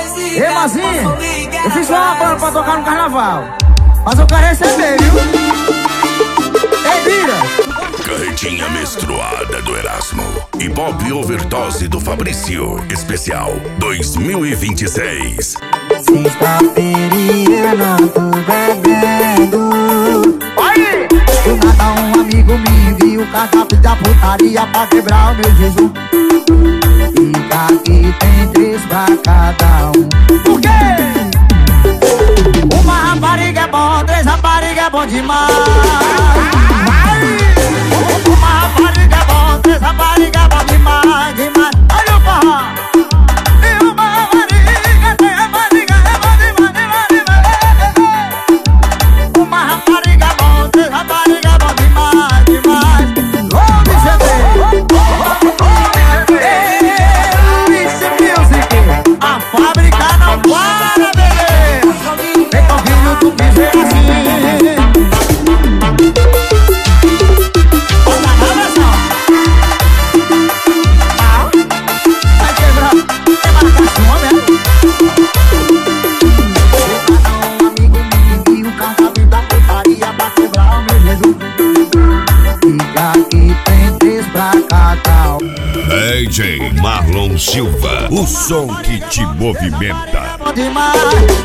Ei, Mazinho, eu fiz uma banda pra tocar no carnaval, mas eu quero receber, viu? Ei, vira! Carretinha menstruada do Erasmo e Pop Overdose do Fabrício. Especial 2026. Sexta-feira eu não tô bebendo. Aí! Do nada um amigo me enviou cardápio da putaria pra quebrar o meu jejum. Fica aqui, tem 3 pra cada um. Por quê? Uma rapariga é bom, 3 rapariga é bom demais. Uma rapariga é bom, 3 rapariga é bom demais, demais. Olha o forró! E uma rapariga, 3 rapariga é bom demais, demais, demais. Uma rapariga é bom, 3 rapariga é bom demais, demais. Vamos receber! A fábrica não para, bebê. Então filho do bicho é assim. Olha a relação. Vai quebrar. É marcação, né? Um amigo me enviou cardápio da putaria pra quebrar o meu jejum. Fica aqui, tem 3 pra cada um. DJ Marlon Silva, o som que te movimenta. Bom demais.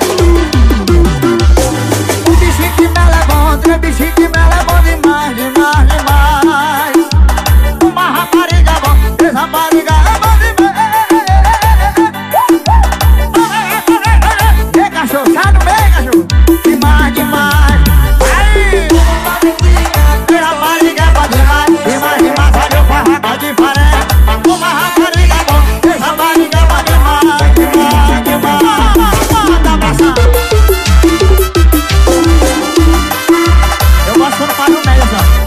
O bichinho que mela é bom, 3 bichinhos que mela é bom demais, demais, demais. Uma rapariga é bom, 3 rapariga é bom demais. Ei, cachorro, sai do meio, cachorro. Demais, demais. Aí! 3 rapariga é bom demais, demais, demais. Olha o farraco diferente. Uma rapariga é bom, 3 rapariga é bom demais, demais, demais. Manda passar. Eu gosto quando faz no meio, já.